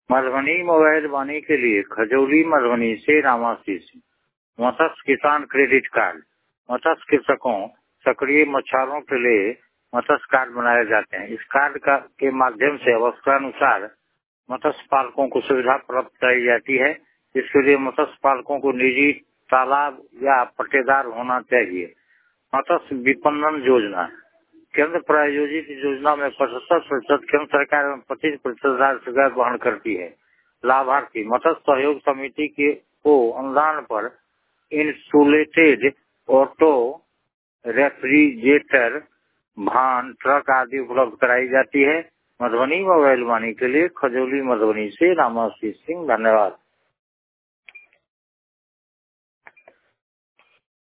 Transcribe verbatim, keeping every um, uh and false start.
Madhubani mobile वाणी के लिए खजौली मधुबनी से रामाशीष सिंह। मत्स्य किसान क्रेडिट कार्ड। मत्स्य कृषकों सक्रिय मछुआरों के लिए मत्स्य कार्ड बनाए जाते हैं। इस कार्ड का के माध्यम से अवस्थानुसार मत्स्य पालकों को सुविधा प्राप्त कराई जाती है। इसके लिए मत्स्य पालकों को निजी तालाब या पट्टेदार होना चाहिए। मत्स्य विपणन योजना केंद्र प्रायोजित योजना में पचहत्तर प्रतिशत केंद्र सरकार एवं पच्चीस प्रतिशत राज्य सरकार वहन करती है। लाभार्थी मत्स्य सहयोग समिति के को अनुदान पर इंसुलेटेड ऑटो रेफ्रिजरेटर वाहन ट्रक आदि उपलब्ध कराई जाती है। मधुबनी मोबाइल वाणी के लिए खजौली मधुबनी से रामाशीष सिंह। धन्यवाद।